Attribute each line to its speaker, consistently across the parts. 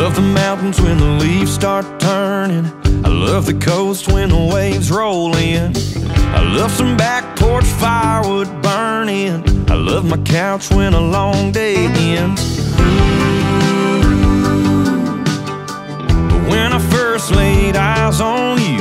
Speaker 1: love the mountains when the leaves start turning. I love the coast when the waves roll in. I love some back porch firewood burning. I love my couch when a long day ends. But when I first laid eyes on you,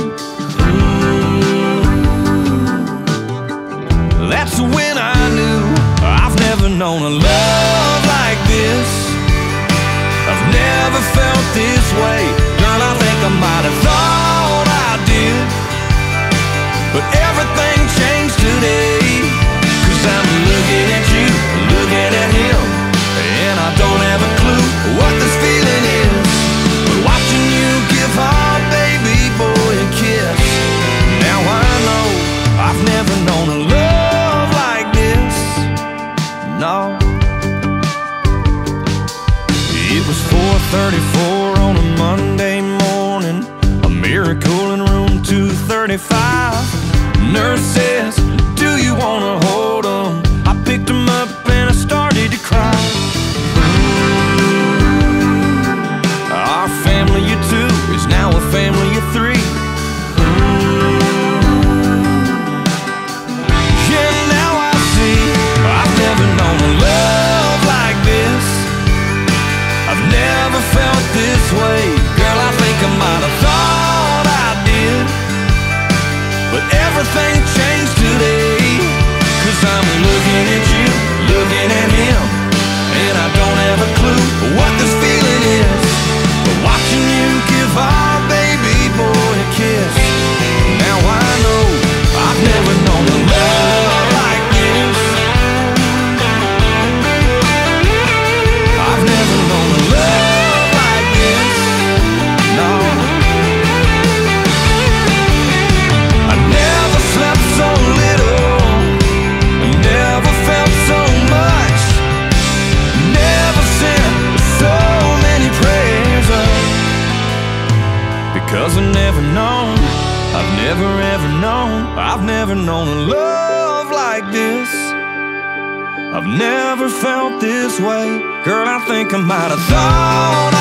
Speaker 1: that's when I knew I've never known a love like this. I've never felt this way. Girl, I think I might have thought I did, but everything changed today. 'Cause I'm looking at you, looking at him, and I don't have a clue what this feeling is. But watching you give our baby boy a kiss, now I know I've never known a love like this. No. It was 4:34 on a Monday morning, a miracle in room 235. Nurse says, do you wanna hold him? I picked him up and I started to cry. Our family of two is now a family of three. Yeah, now I see I've never known a love like this. I've never felt this way. Girl, I think I might have thought I did, but everything changed today. 'Cause I'm looking at you, looking at him, and I don't have a clue what this feeling is. But watching you give our baby boy a kiss, now I know I've never known a love like this. I've never known a love like this. No. I never slept so little, I never felt so much, never sent so many prayers up. Because I've never known, I've never ever known, I've never known a love like this. I've never felt this way. Girl, I think I might have thought